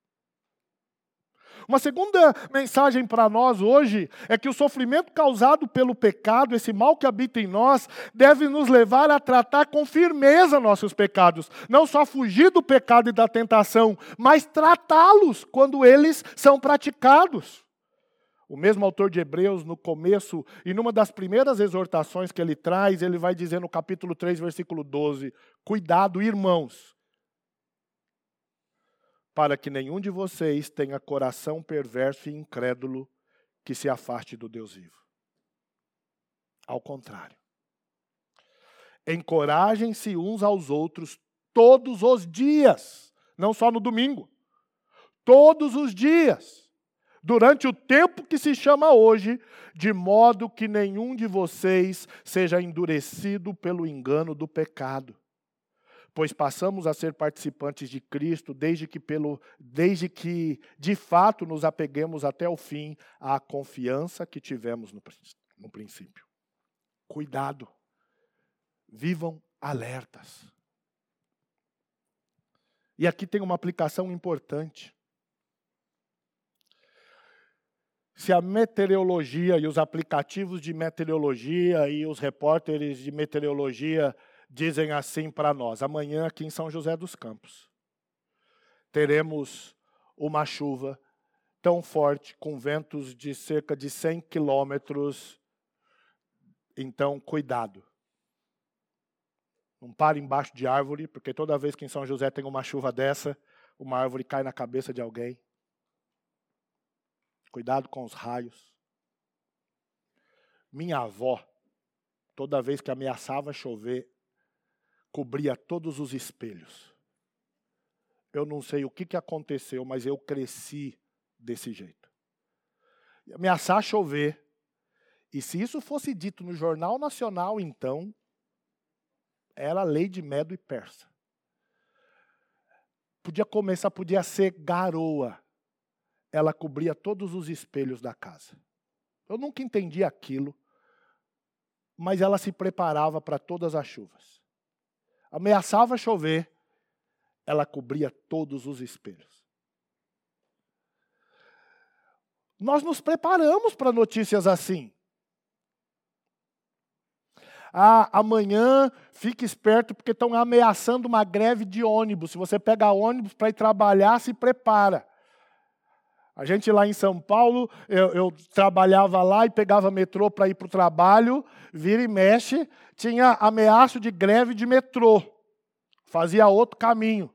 Uma segunda mensagem para nós hoje é que o sofrimento causado pelo pecado, esse mal que habita em nós, deve nos levar a tratar com firmeza nossos pecados. Não só fugir do pecado e da tentação, mas tratá-los quando eles são praticados. O mesmo autor de Hebreus, no começo, e numa das primeiras exortações que ele traz, ele vai dizer no capítulo 3, versículo 12, cuidado, irmãos, para que nenhum de vocês tenha coração perverso e incrédulo que se afaste do Deus vivo. Ao contrário. Encorajem-se uns aos outros todos os dias, não só no domingo, todos os dias, durante o tempo que se chama hoje, de modo que nenhum de vocês seja endurecido pelo engano do pecado. pois passamos a ser participantes de Cristo desde que de fato nos apeguemos até o fim à confiança que tivemos no princípio. Cuidado. Vivam alertas. E aqui tem uma aplicação importante. Se a meteorologia e os aplicativos de meteorologia e os repórteres de meteorologia dizem assim para nós: amanhã aqui em São José dos Campos teremos uma chuva tão forte, com ventos de cerca de 100 quilômetros. Então, cuidado. Não pare embaixo de árvore, porque toda vez que em São José tem uma chuva dessa, uma árvore cai na cabeça de alguém. Cuidado com os raios. Minha avó, toda vez que ameaçava chover, cobria todos os espelhos. Eu não sei o que aconteceu, mas eu cresci desse jeito. Ameaçar chover. E se isso fosse dito no Jornal Nacional, então, era lei de Medo e Persa. Podia ser garoa. Ela cobria todos os espelhos da casa. Eu nunca entendi aquilo, mas ela se preparava para todas as chuvas. Ameaçava chover, ela cobria todos os espelhos. Nós nos preparamos para notícias assim. Amanhã fique esperto porque estão ameaçando uma greve de ônibus. Se você pega ônibus para ir trabalhar, se prepara. A gente lá em São Paulo, eu trabalhava lá e pegava metrô para ir para o trabalho, vira e mexe, tinha ameaça de greve de metrô. Fazia outro caminho.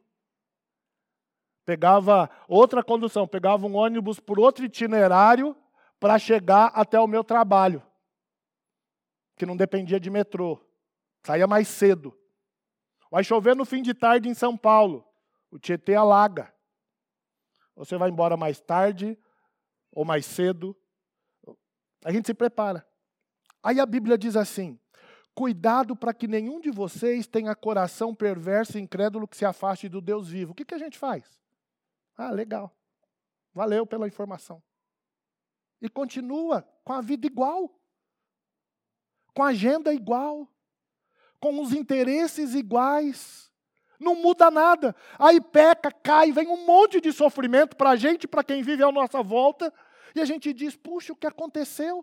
Pegava outra condução, pegava um ônibus por outro itinerário para chegar até o meu trabalho, que não dependia de metrô. Saía mais cedo. Vai chover no fim de tarde em São Paulo. O Tietê alaga. Você vai embora mais tarde ou mais cedo. A gente se prepara. Aí a Bíblia diz assim: cuidado para que nenhum de vocês tenha coração perverso e incrédulo que se afaste do Deus vivo. O que a gente faz? Legal. Valeu pela informação. E continua com a vida igual. Com a agenda igual. Com os interesses iguais. Não muda nada. Aí peca, cai, vem um monte de sofrimento para a gente, para quem vive à nossa volta. E a gente diz: puxa, o que aconteceu?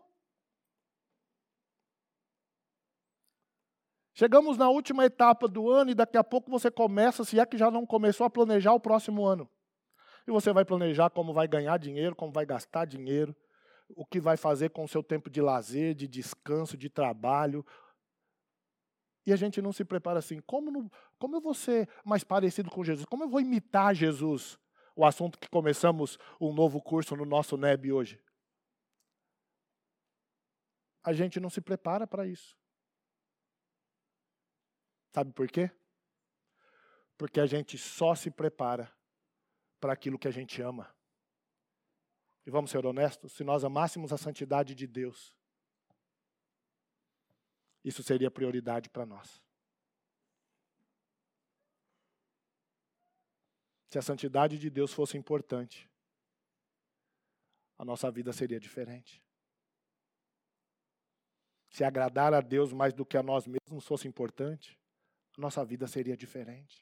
Chegamos na última etapa do ano e daqui a pouco você começa, se é que já não começou, a planejar o próximo ano. E você vai planejar como vai ganhar dinheiro, como vai gastar dinheiro, o que vai fazer com o seu tempo de lazer, de descanso, de trabalho. E a gente não se prepara assim. Como eu vou ser mais parecido com Jesus? Como eu vou imitar Jesus? O assunto que começamos um novo curso no nosso NEB hoje. A gente não se prepara para isso. Sabe por quê? Porque a gente só se prepara para aquilo que a gente ama. E vamos ser honestos, se nós amássemos a santidade de Deus, isso seria prioridade para nós. Se a santidade de Deus fosse importante, a nossa vida seria diferente. Se agradar a Deus mais do que a nós mesmos fosse importante, a nossa vida seria diferente.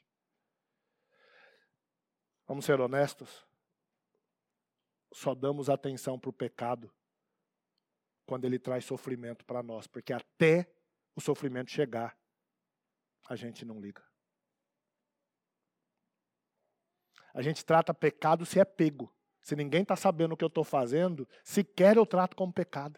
Vamos ser honestos? Só damos atenção para o pecado quando ele traz sofrimento para nós, porque até o sofrimento chegar, a gente não liga. A gente trata pecado se é pego. Se ninguém está sabendo o que eu estou fazendo, sequer eu trato como pecado.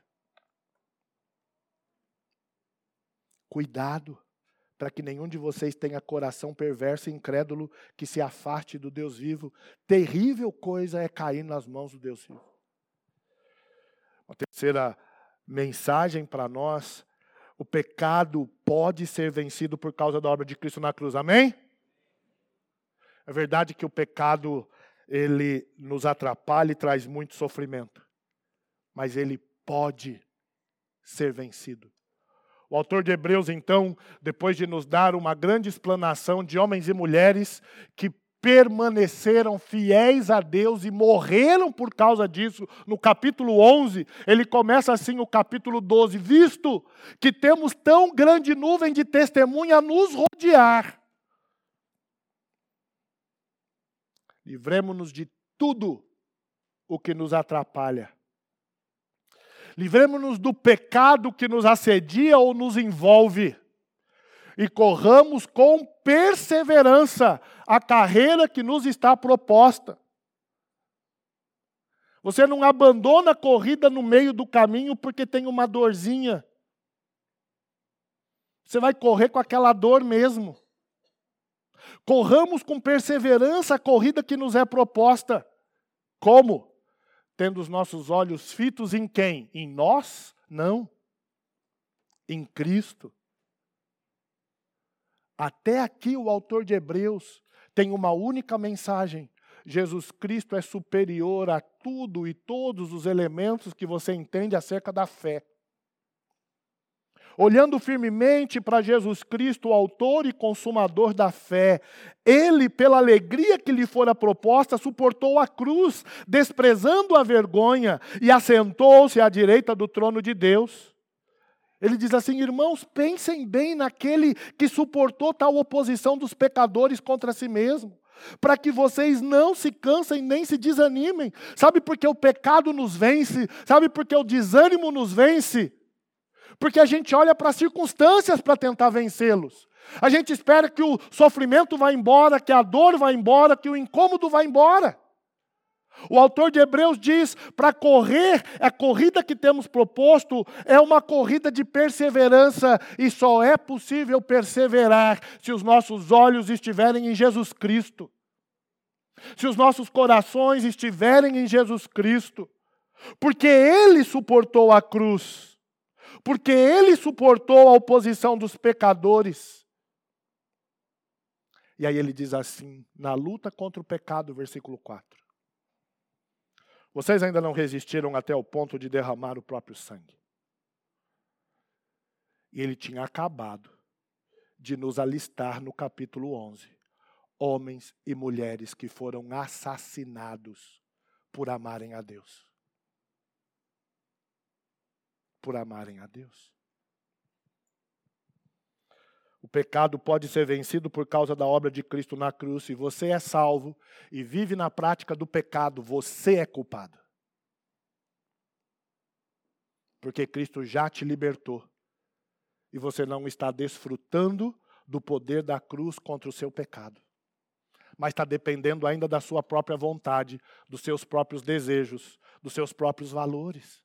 Cuidado, para que nenhum de vocês tenha coração perverso e incrédulo que se afaste do Deus vivo. Terrível coisa é cair nas mãos do Deus vivo. Uma terceira mensagem para nós: o pecado pode ser vencido por causa da obra de Cristo na cruz. Amém? É verdade que o pecado, ele nos atrapalha e traz muito sofrimento. Mas ele pode ser vencido. O autor de Hebreus, então, depois de nos dar uma grande explanação de homens e mulheres que permaneceram fiéis a Deus e morreram por causa disso, no capítulo 11, ele começa assim o capítulo 12, visto que temos tão grande nuvem de testemunha a nos rodear, livremo-nos de tudo o que nos atrapalha. Livremo-nos do pecado que nos assedia ou nos envolve. E corramos com perseverança a carreira que nos está proposta. Você não abandona a corrida no meio do caminho porque tem uma dorzinha. Você vai correr com aquela dor mesmo. Corramos com perseverança a corrida que nos é proposta. Como? Tendo os nossos olhos fitos em quem? Em nós? Não. Em Cristo. Até aqui o autor de Hebreus tem uma única mensagem. Jesus Cristo é superior a tudo e todos os elementos que você entende acerca da fé. Olhando firmemente para Jesus Cristo, o autor e consumador da fé, ele, pela alegria que lhe fora proposta, suportou a cruz, desprezando a vergonha, e assentou-se à direita do trono de Deus. Ele diz assim, irmãos, pensem bem naquele que suportou tal oposição dos pecadores contra si mesmo, para que vocês não se cansem nem se desanimem. Sabe por que o pecado nos vence? Sabe por que o desânimo nos vence? Porque a gente olha para as circunstâncias para tentar vencê-los. A gente espera que o sofrimento vá embora, que a dor vá embora, que o incômodo vá embora. O autor de Hebreus diz, para correr, a corrida que temos proposto é uma corrida de perseverança e só é possível perseverar se os nossos olhos estiverem em Jesus Cristo. Se os nossos corações estiverem em Jesus Cristo. Porque Ele suportou a cruz. Porque Ele suportou a oposição dos pecadores. E aí ele diz assim, na luta contra o pecado, versículo 4. Vocês ainda não resistiram até o ponto de derramar o próprio sangue. E ele tinha acabado de nos alistar no capítulo 11. Homens e mulheres que foram assassinados por amarem a Deus. Por amarem a Deus. O pecado pode ser vencido por causa da obra de Cristo na cruz. Se você é salvo e vive na prática do pecado, você é culpado. Porque Cristo já te libertou. E você não está desfrutando do poder da cruz contra o seu pecado. Mas está dependendo ainda da sua própria vontade, dos seus próprios desejos, dos seus próprios valores.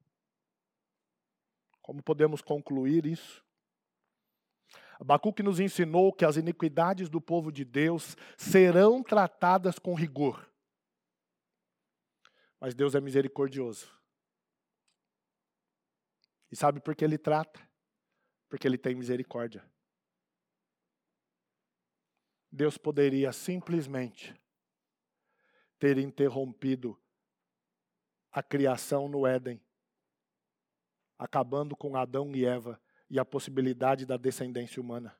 Como podemos concluir isso? Abacuque nos ensinou que as iniquidades do povo de Deus serão tratadas com rigor. Mas Deus é misericordioso. E sabe por que Ele trata? Porque Ele tem misericórdia. Deus poderia simplesmente ter interrompido a criação no Éden, acabando com Adão e Eva e a possibilidade da descendência humana.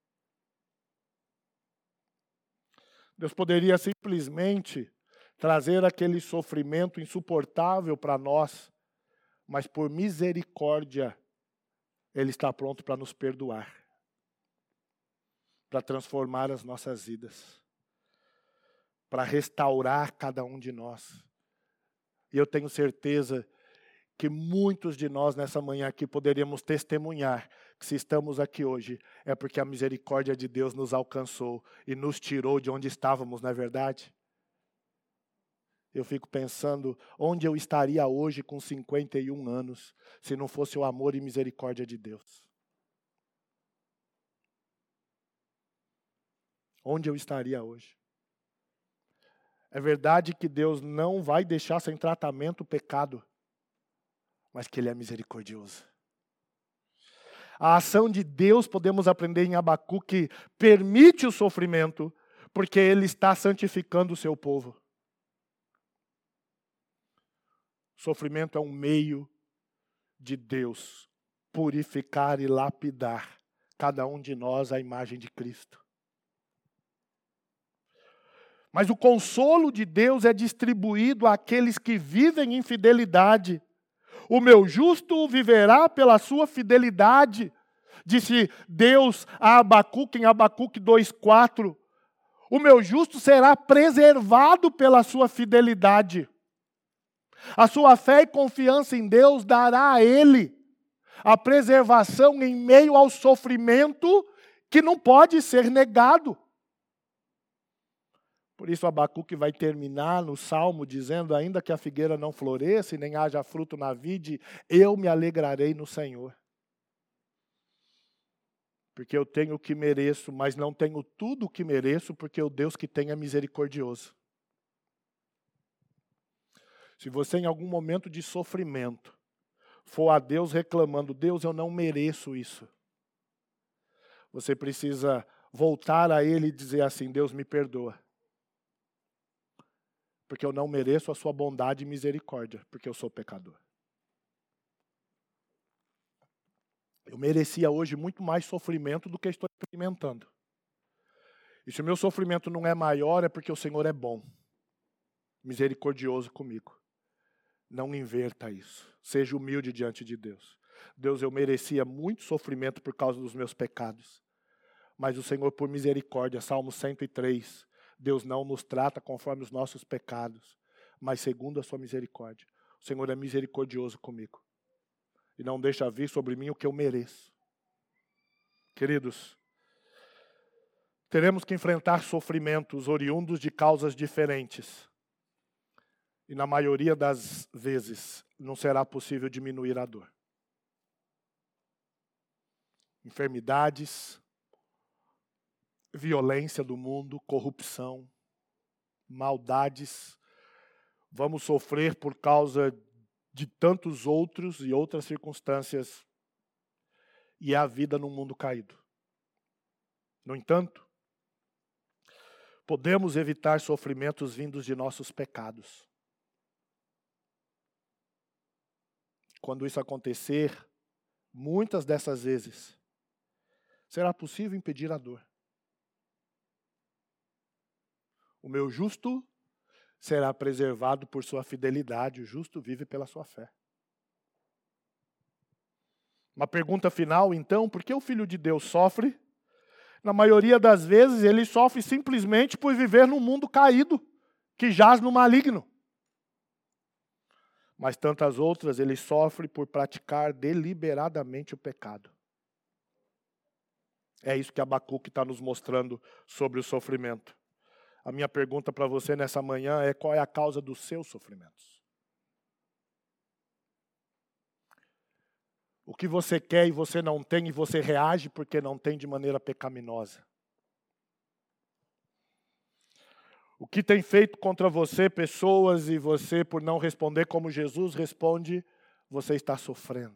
Deus poderia simplesmente trazer aquele sofrimento insuportável para nós, mas por misericórdia, Ele está pronto para nos perdoar, para transformar as nossas vidas, para restaurar cada um de nós. E eu tenho certeza que muitos de nós nessa manhã aqui poderíamos testemunhar que se estamos aqui hoje é porque a misericórdia de Deus nos alcançou e nos tirou de onde estávamos, não é verdade? Eu fico pensando onde eu estaria hoje com 51 anos se não fosse o amor e misericórdia de Deus. Onde eu estaria hoje? É verdade que Deus não vai deixar sem tratamento o pecado, mas que Ele é misericordioso. A ação de Deus, podemos aprender em Abacuque, permite o sofrimento, porque Ele está santificando o seu povo. O sofrimento é um meio de Deus purificar e lapidar cada um de nós à imagem de Cristo. Mas o consolo de Deus é distribuído àqueles que vivem em fidelidade. O meu justo viverá pela sua fidelidade, disse Deus a Abacuque, em Abacuque 2,4. O meu justo será preservado pela sua fidelidade. A sua fé e confiança em Deus dará a ele a preservação em meio ao sofrimento que não pode ser negado. Por isso Abacuque vai terminar no Salmo dizendo: ainda que a figueira não floresça e nem haja fruto na vide, eu me alegrarei no Senhor. Porque eu tenho o que mereço, mas não tenho tudo o que mereço, porque o Deus que tem é misericordioso. Se você em algum momento de sofrimento for a Deus reclamando: Deus, eu não mereço isso, você precisa voltar a Ele e dizer assim: Deus, me perdoa. Porque eu não mereço a sua bondade e misericórdia, porque eu sou pecador. Eu merecia hoje muito mais sofrimento do que estou experimentando. E se o meu sofrimento não é maior, é porque o Senhor é bom, misericordioso comigo. Não inverta isso. Seja humilde diante de Deus. Deus, eu merecia muito sofrimento por causa dos meus pecados. Mas o Senhor, por misericórdia, Salmo 103, Deus não nos trata conforme os nossos pecados, mas segundo a sua misericórdia. O Senhor é misericordioso comigo. E não deixa vir sobre mim o que eu mereço. Queridos, teremos que enfrentar sofrimentos oriundos de causas diferentes. E na maioria das vezes, não será possível diminuir a dor. Enfermidades, violência do mundo, corrupção, maldades. Vamos sofrer por causa de tantos outros e outras circunstâncias. E é a vida num mundo caído. No entanto, podemos evitar sofrimentos vindos de nossos pecados. Quando isso acontecer, muitas dessas vezes, será possível impedir a dor. O meu justo será preservado por sua fidelidade. O justo vive pela sua fé. Uma pergunta final, então: por que o Filho de Deus sofre? Na maioria das vezes, ele sofre simplesmente por viver num mundo caído, que jaz no maligno. Mas tantas outras, ele sofre por praticar deliberadamente o pecado. É isso que Abacuque está nos mostrando sobre o sofrimento. A minha pergunta para você nessa manhã é: qual é a causa dos seus sofrimentos? O que você quer e você não tem, e você reage porque não tem de maneira pecaminosa. O que tem feito contra você pessoas e você, por não responder como Jesus responde, você está sofrendo.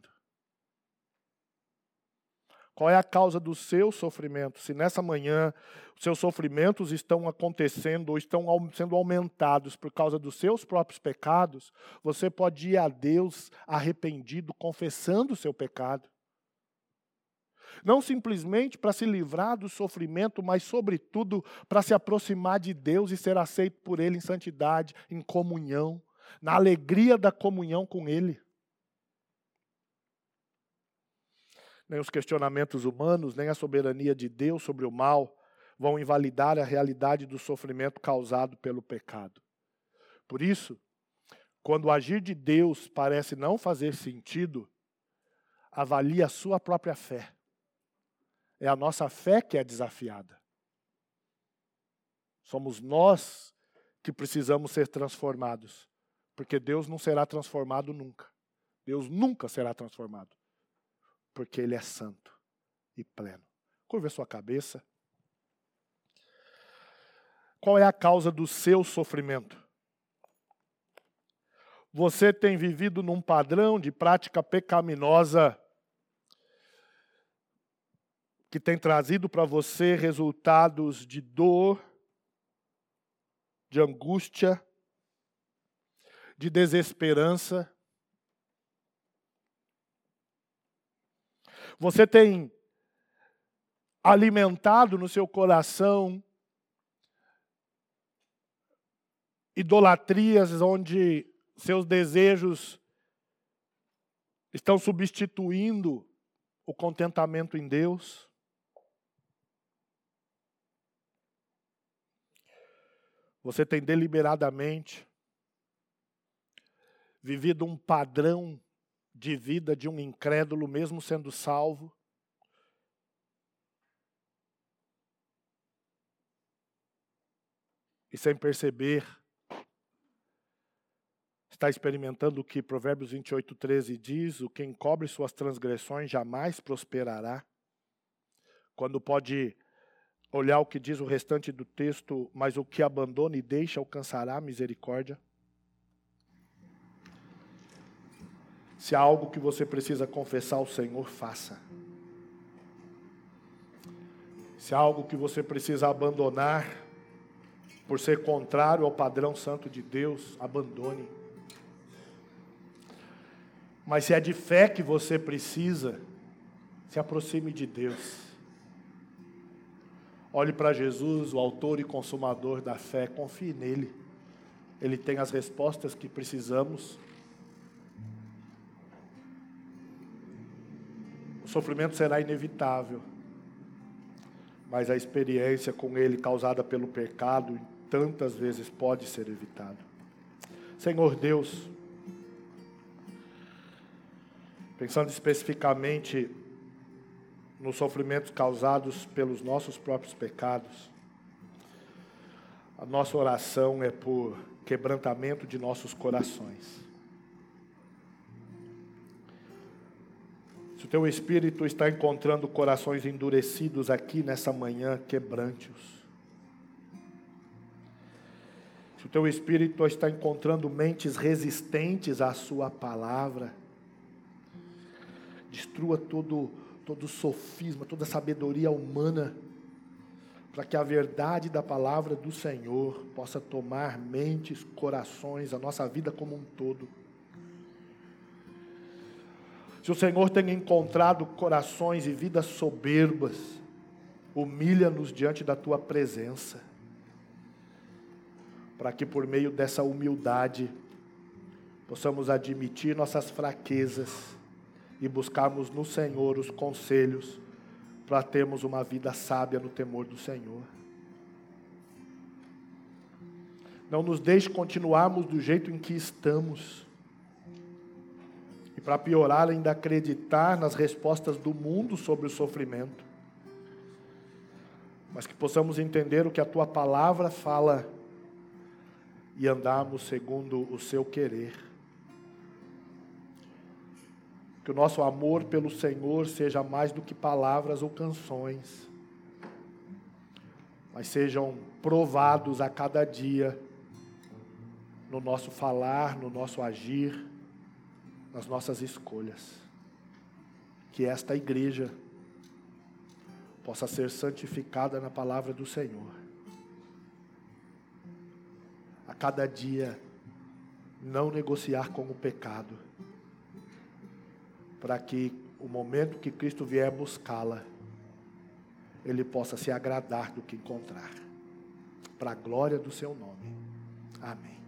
Qual é a causa do seu sofrimento? Se nessa manhã os seus sofrimentos estão acontecendo ou estão sendo aumentados por causa dos seus próprios pecados, você pode ir a Deus arrependido, confessando o seu pecado. Não simplesmente para se livrar do sofrimento, mas sobretudo para se aproximar de Deus e ser aceito por Ele em santidade, em comunhão, na alegria da comunhão com Ele. Nem os questionamentos humanos, nem a soberania de Deus sobre o mal vão invalidar a realidade do sofrimento causado pelo pecado. Por isso, quando o agir de Deus parece não fazer sentido, avalie a sua própria fé. É a nossa fé que é desafiada. Somos nós que precisamos ser transformados, porque Deus não será transformado nunca. Deus nunca será transformado, porque Ele é santo e pleno. Curva a sua cabeça. Qual é a causa do seu sofrimento? Você tem vivido num padrão de prática pecaminosa que tem trazido para você resultados de dor, de angústia, de desesperança. Você tem alimentado no seu coração idolatrias onde seus desejos estão substituindo o contentamento em Deus? Você tem deliberadamente vivido um padrão de vida de um incrédulo, mesmo sendo salvo? E sem perceber, está experimentando o que Provérbios 28:13 diz: o que encobre suas transgressões jamais prosperará. Quando pode olhar o que diz o restante do texto: mas o que abandona e deixa alcançará a misericórdia. Se há algo que você precisa confessar ao Senhor, faça. Se há algo que você precisa abandonar, por ser contrário ao padrão santo de Deus, abandone. Mas se é de fé que você precisa, se aproxime de Deus. Olhe para Jesus, o autor e consumador da fé, confie nele. Ele tem as respostas que precisamos. O sofrimento será inevitável, mas a experiência com ele causada pelo pecado tantas vezes pode ser evitada. Senhor Deus, pensando especificamente nos sofrimentos causados pelos nossos próprios pecados, a nossa oração é por quebrantamento de nossos corações. Se o teu Espírito está encontrando corações endurecidos aqui nessa manhã, quebrante-os. Se o teu Espírito está encontrando mentes resistentes à sua palavra, destrua todo sofisma, toda sabedoria humana, para que a verdade da palavra do Senhor possa tomar mentes, corações, a nossa vida como um todo. Se o Senhor tem encontrado corações e vidas soberbas, humilha-nos diante da tua presença, para que por meio dessa humildade possamos admitir nossas fraquezas e buscarmos no Senhor os conselhos para termos uma vida sábia no temor do Senhor. Não nos deixe continuarmos do jeito em que estamos. E para piorar, ainda acreditar nas respostas do mundo sobre o sofrimento. Mas que possamos entender o que a tua palavra fala e andarmos segundo o seu querer. Que o nosso amor pelo Senhor seja mais do que palavras ou canções, mas sejam provados a cada dia no nosso falar, no nosso agir, nas nossas escolhas. Que esta igreja possa ser santificada na palavra do Senhor. A cada dia, não negociar com o pecado, para que o momento que Cristo vier buscá-la, Ele possa se agradar do que encontrar, para a glória do seu nome. Amém.